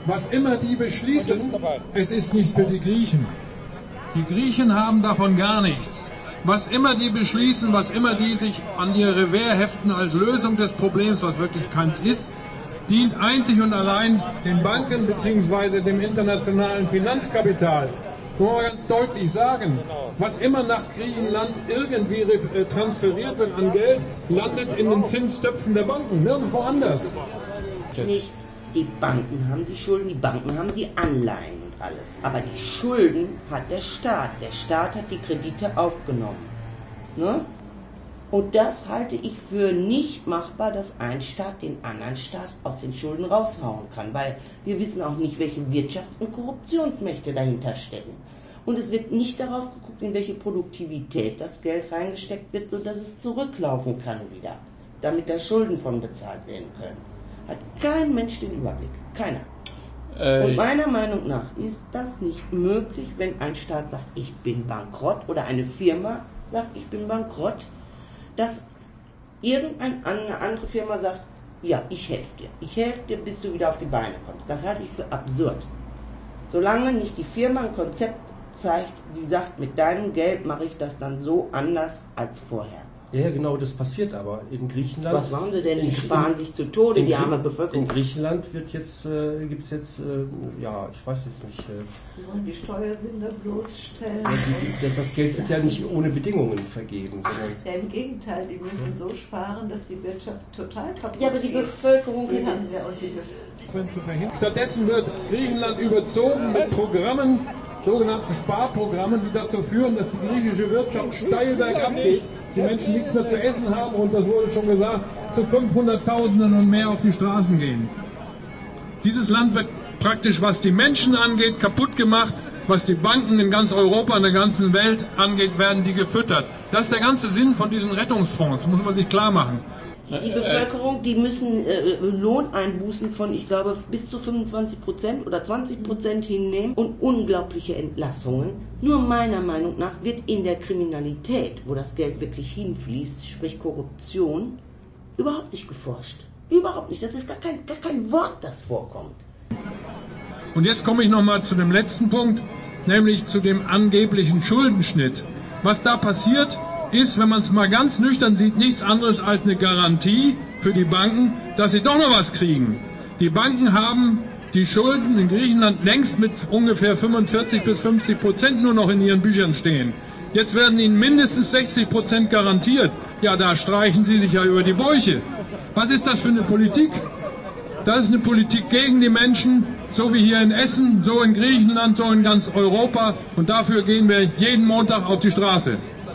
Was immer die beschließen, es ist nicht für die Griechen. Die Griechen haben davon gar nichts. Was immer die beschließen, was immer die sich an ihre Wehr heften als Lösung des Problems, was wirklich keins ist, dient einzig und allein den Banken bzw. dem internationalen Finanzkapital. Ich muss mal ganz deutlich sagen, was immer nach Griechenland irgendwie transferiert wird an Geld, landet in den Zinstöpfen der Banken, nirgendwo anders. Nicht die Banken haben die Schulden, die Banken haben die Anleihen und alles. Aber die Schulden hat der Staat. Der Staat hat die Kredite aufgenommen. Ne? Und das halte ich für nicht machbar, dass ein Staat den anderen Staat aus den Schulden raushauen kann. Weil wir wissen auch nicht, welche Wirtschafts- und Korruptionsmächte dahinter stecken. Und es wird nicht darauf geguckt, in welche Produktivität das Geld reingesteckt wird, sodass es zurücklaufen kann wieder. Damit da Schulden von bezahlt werden können. Hat kein Mensch den Überblick. Keiner. Und meiner Meinung nach ist das nicht möglich, wenn ein Staat sagt, ich bin bankrott, oder eine Firma sagt, ich bin bankrott, dass irgendeine andere Firma sagt, ja, ich helfe dir, bis du wieder auf die Beine kommst. Das halte ich für absurd. Solange nicht die Firma ein Konzept zeigt, die sagt, mit deinem Geld mache ich das dann so anders als vorher. Ja, genau, das passiert aber in Griechenland. Was machen sie denn? Die sparen sich zu Tode, die arme Bevölkerung. In Griechenland gibt es jetzt, ja, ich weiß jetzt nicht. Sie wollen die Steuersünder bloßstellen. Das Geld wird ja nicht ohne Bedingungen vergeben. Ach, ja, im Gegenteil, die müssen so sparen, dass die Wirtschaft total kaputt geht. Ja, aber die Bevölkerung geht an. Stattdessen wird Griechenland überzogen mit Programmen, sogenannten Sparprogrammen, die dazu führen, dass die griechische Wirtschaft steil bergab geht. Die Menschen nichts mehr zu essen haben und, das wurde schon gesagt, zu 500.000 und mehr auf die Straßen gehen. Dieses Land wird praktisch, was die Menschen angeht, kaputt gemacht. Was die Banken in ganz Europa, in der ganzen Welt angeht, werden die gefüttert. Das ist der ganze Sinn von diesen Rettungsfonds, muss man sich klar machen. Die Bevölkerung, die müssen Lohneinbußen von, ich glaube, bis zu 25% oder 20% hinnehmen und unglaubliche Entlassungen. Nur meiner Meinung nach wird in der Kriminalität, wo das Geld wirklich hinfließt, sprich Korruption, überhaupt nicht geforscht. Überhaupt nicht. Das ist gar kein Wort, das vorkommt. Und jetzt komme ich nochmal zu dem letzten Punkt, nämlich zu dem angeblichen Schuldenschnitt. Was da passiert, ist, wenn man es mal ganz nüchtern sieht, nichts anderes als eine Garantie für die Banken, dass sie doch noch was kriegen. Die Banken haben die Schulden in Griechenland längst mit ungefähr 45 bis 50% nur noch in ihren Büchern stehen. Jetzt werden ihnen mindestens 60% garantiert. Ja, da streichen sie sich ja über die Bäuche. Was ist das für eine Politik? Das ist eine Politik gegen die Menschen, so wie hier in Essen, so in Griechenland, so in ganz Europa. Und dafür gehen wir jeden Montag auf die Straße.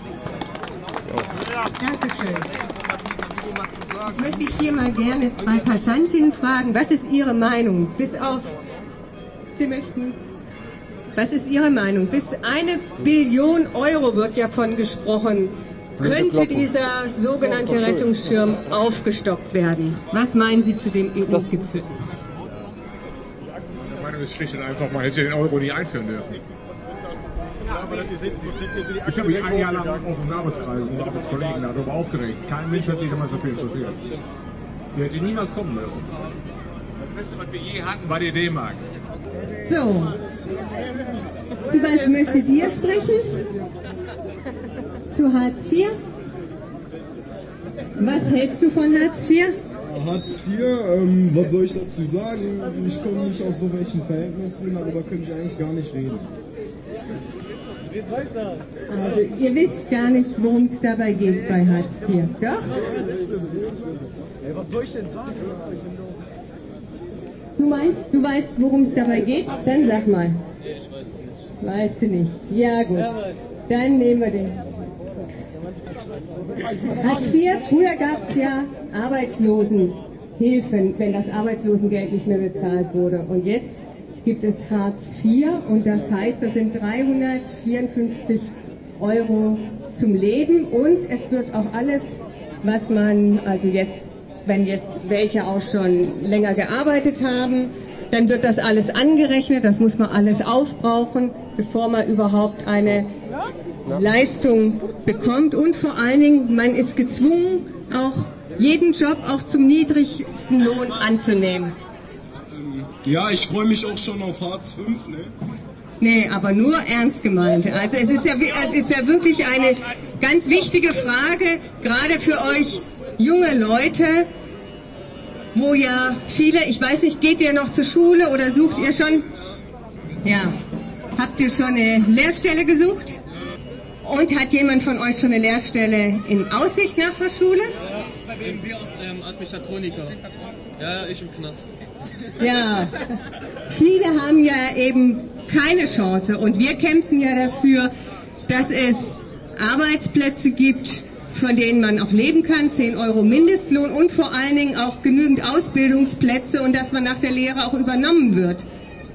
Dankeschön. Jetzt möchte ich hier mal gerne zwei Passantinnen fragen, was ist Ihre Meinung? Bis auf, Sie möchten, was ist Ihre Meinung? Bis 1 Billion Euro wird ja von gesprochen. Könnte dieser sogenannte Rettungsschirm aufgestockt werden? Was meinen Sie zu dem EU-Gipfel? Meine Meinung ist schlicht und einfach, man hätte den Euro nicht einführen dürfen. Ich habe mich ein Jahr lang auch im Arbeitskreis und Arbeitskollegen darüber aufgeregt. Kein Mensch hat sich damals dafür interessiert. Die hätte niemals kommen dürfen. Das Beste, was wir je hatten, war die D-Mark. So. Zu was möchtet ihr sprechen? Zu Hartz IV? Was hältst du von Hartz IV? Hartz IV, was soll ich dazu sagen? Ich komme nicht aus so welchen Verhältnissen, darüber könnte ich eigentlich gar nicht reden. Also ihr wisst gar nicht, worum es dabei geht bei Hartz IV, doch? Was soll ich denn sagen? Du weißt, worum es dabei geht? Dann sag mal. Weißt du nicht? Ja gut, dann nehmen wir den. Hartz IV, früher gab es ja Arbeitslosenhilfen, wenn das Arbeitslosengeld nicht mehr bezahlt wurde. Und jetzt gibt es Hartz IV und das heißt, das sind 354 Euro zum Leben und es wird auch alles, was man, also jetzt, wenn jetzt welche auch schon länger gearbeitet haben, dann wird das alles angerechnet, das muss man alles aufbrauchen, bevor man überhaupt eine Leistung bekommt und vor allen Dingen, man ist gezwungen, auch jeden Job auch zum niedrigsten Lohn anzunehmen. Ja, ich freue mich auch schon auf Hartz V, ne? Nee, aber nur ernst gemeint. Also es ist ja wirklich eine ganz wichtige Frage, gerade für euch junge Leute, wo ja viele, ich weiß nicht, geht ihr noch zur Schule oder sucht ihr schon? Ja. Habt ihr schon eine Lehrstelle gesucht? Und hat jemand von euch schon eine Lehrstelle in Aussicht nach der Schule? Wir als Mechatroniker. Ja, ich im Knast. Ja, viele haben ja eben keine Chance und wir kämpfen ja dafür, dass es Arbeitsplätze gibt, von denen man auch leben kann, 10 Euro Mindestlohn und vor allen Dingen auch genügend Ausbildungsplätze und dass man nach der Lehre auch übernommen wird.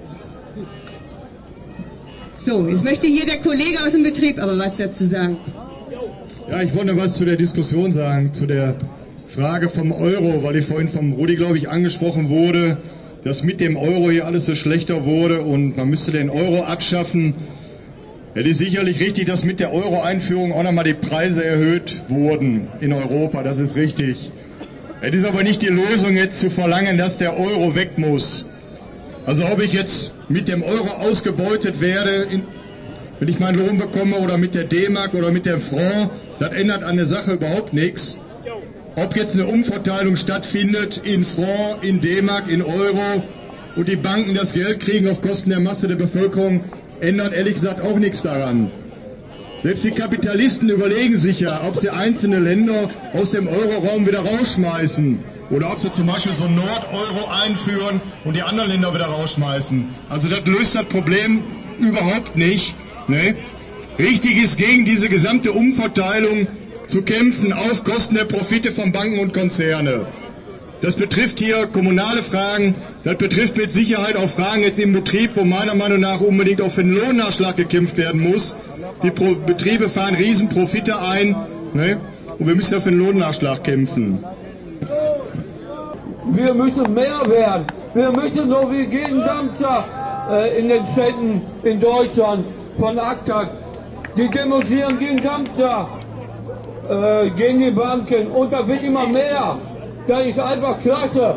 So, jetzt möchte hier der Kollege aus dem Betrieb aber was dazu sagen. Ja, ich wollte was zu der Diskussion sagen, zu der Frage vom Euro, weil ich vorhin vom Rudi, glaube ich, angesprochen wurde, dass mit dem Euro hier alles so schlechter wurde und man müsste den Euro abschaffen. Ja, es ist sicherlich richtig, dass mit der Euro-Einführung auch nochmal die Preise erhöht wurden in Europa, das ist richtig. Es ist aber nicht die Lösung jetzt zu verlangen, dass der Euro weg muss. Also ob ich jetzt mit dem Euro ausgebeutet werde, wenn ich meinen Lohn bekomme oder mit der D-Mark oder mit dem Franc, das ändert an der Sache überhaupt nichts. Ob jetzt eine Umverteilung stattfindet in Franc, in D-Mark, in Euro und die Banken das Geld kriegen auf Kosten der Masse der Bevölkerung, ändert ehrlich gesagt auch nichts daran. Selbst die Kapitalisten überlegen sich ja, ob sie einzelne Länder aus dem Euroraum wieder rausschmeißen oder ob sie zum Beispiel so Nord-Euro einführen und die anderen Länder wieder rausschmeißen. Also das löst das Problem überhaupt nicht. Ne? Richtig ist, gegen diese gesamte Umverteilung zu kämpfen auf Kosten der Profite von Banken und Konzerne. Das betrifft hier kommunale Fragen, das betrifft mit Sicherheit auch Fragen jetzt im Betrieb, wo meiner Meinung nach unbedingt auch für den Lohnnachschlag gekämpft werden muss. Die Betriebe fahren Riesenprofite ein, ne? Und wir müssen ja für den Lohnnachschlag kämpfen. Wir müssen mehr werden. Wir müssen so wie jeden Samstag in den Städten in Deutschland von ACTA, die demonstrieren jeden Samstag gegen die Banken und da wird immer mehr. Das ist einfach klasse.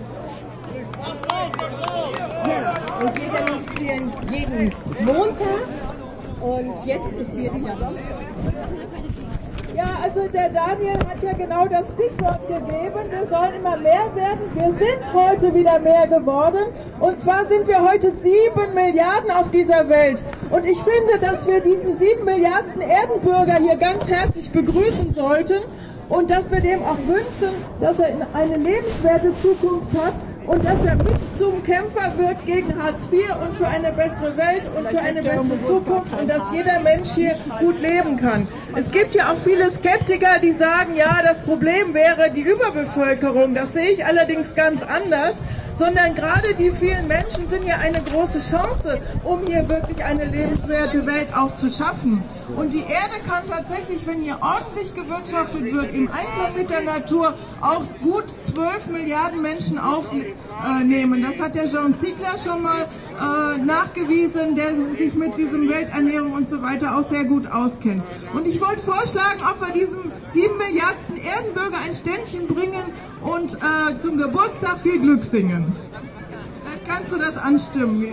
Ja, und wir demonstrieren jeden Montag und jetzt ist hier wieder Samstag. Ja, also der Daniel hat ja genau das Stichwort gegeben, wir sollen immer mehr werden. Wir sind heute wieder mehr geworden und zwar sind wir heute 7 Milliarden auf dieser Welt. Und ich finde, dass wir diesen 7 Milliarden Erdenbürger hier ganz herzlich begrüßen sollten und dass wir dem auch wünschen, dass er eine lebenswerte Zukunft hat und dass er mit zum Kämpfer wird gegen Hartz IV und für eine bessere Welt und für eine bessere Zukunft und dass jeder Mensch hier gut leben kann. Es gibt ja auch viele Skeptiker, die sagen, ja, das Problem wäre die Überbevölkerung. Das sehe ich allerdings ganz anders. Sondern gerade die vielen Menschen sind ja eine große Chance, um hier wirklich eine lebenswerte Welt auch zu schaffen. Und die Erde kann tatsächlich, wenn hier ordentlich gewirtschaftet wird, im Einklang mit der Natur auch gut 12 Milliarden Menschen aufnehmen. Das hat der John Ziegler schon mal nachgewiesen, der sich mit diesem Welternährung und so weiter auch sehr gut auskennt. Und ich wollte vorschlagen, ob wir diesem 7 Milliarden Erdenbürger ein Ständchen bringen und zum Geburtstag viel Glück singen. Vielleicht kannst du das anstimmen.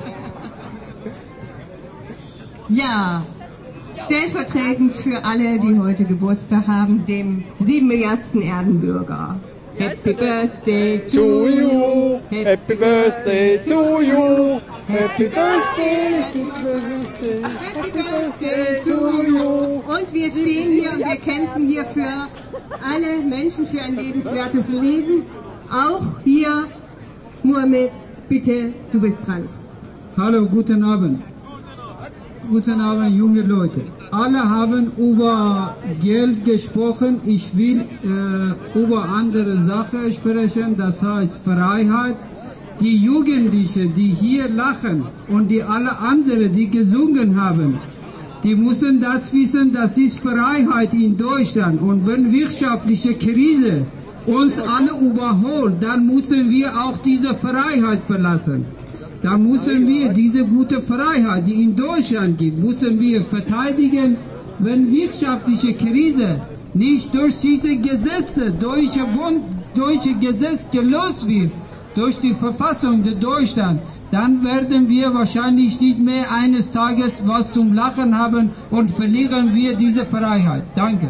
Ja, stellvertretend für alle, die heute Geburtstag haben, dem 7 Milliarden Erdenbürger. Happy Birthday to you, Happy Birthday to you, Happy Birthday, Happy Birthday, Happy Birthday to you. Und wir stehen hier und wir kämpfen hier für alle Menschen, für ein lebenswertes Leben. Auch hier, Mohammed, bitte, du bist dran. Hallo, guten Abend. Guten Abend, junge Leute. Alle haben über Geld gesprochen. Ich will über andere Sachen sprechen, das heißt Freiheit. Die Jugendlichen, die hier lachen und die alle anderen, die gesungen haben, die müssen das wissen, das ist Freiheit in Deutschland. Und wenn wirtschaftliche Krise uns alle überholt, dann müssen wir auch diese Freiheit verlassen. Da müssen wir diese gute Freiheit, die in Deutschland gibt, müssen wir verteidigen, wenn wirtschaftliche Krise nicht durch diese Gesetze, deutsche Gesetz gelöst wird, durch die Verfassung der Deutschland, dann werden wir wahrscheinlich nicht mehr eines Tages was zum Lachen haben und verlieren wir diese Freiheit. Danke.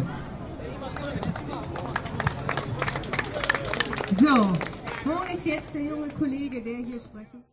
So, wo ist jetzt der junge Kollege, der hier sprechen?